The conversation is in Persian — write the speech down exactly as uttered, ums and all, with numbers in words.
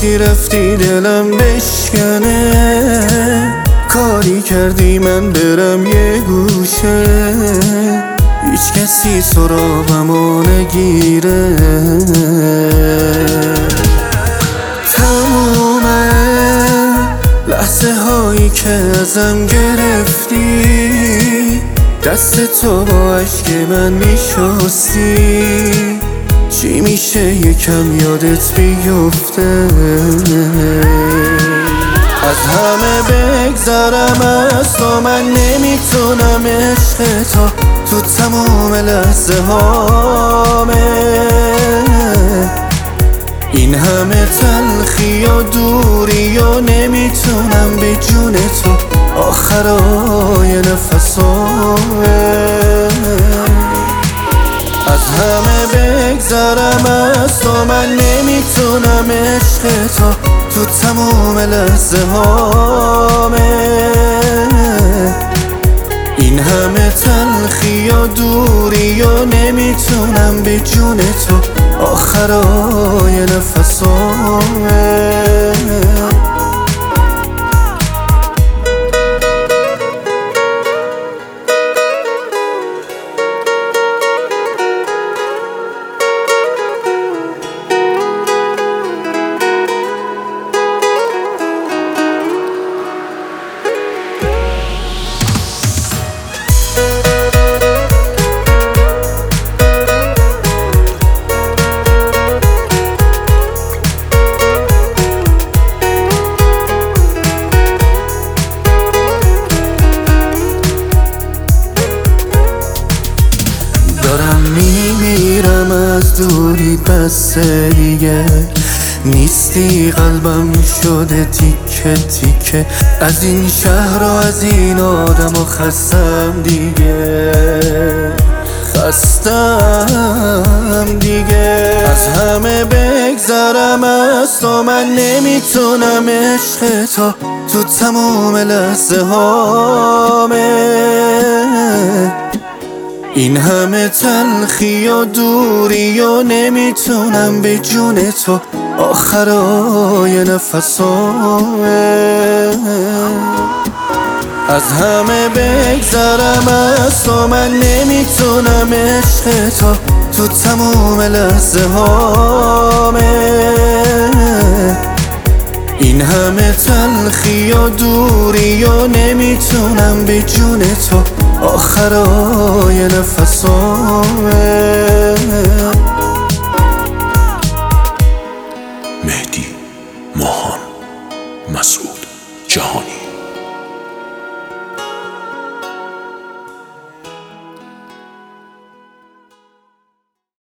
راستی رفتی دلم بشکنه، کاری کردی من برم یه گوشه، هیچ کسی سراغمو نگیره. تموم لحظه هایی که ازم گرفتی، دست تو با عشق من میشستی، چی میشه یکم یادت بیفته؟ از همه بگذرم از تو، من نمیتونم عشق تو تو تمام لحظه هامه. این همه تلخی و دوری و نمیتونم به جون تو آخرای نفسامه. از همه بگذرم از تو، من نمیتونم عشق تو تو تمام لحظه هامه. این همه تلخی و دوری و نمیتونم به جون تو آخرای نفسامه. دارم میمیرم از دوری، بس دیگه نیستی، قلبم شده تیکه تیکه، از این شهر و از این آدم و خستم دیگه، خستم دیگه. از همه بگذرم از تو، من نمیتونم عشق تو تو تمام لحظه هامه. این همه تلخی و دوری و نمیتونم به جون تو آخرای نفسامه. از همه بگذرم از تو، من نمیتونم عشق تو تو تمام لحظه هامه. این همه تلخی و دوری و نمیتونم به جون تو آخرای نفسامه. مهدی ماهان، مسعود جهانی.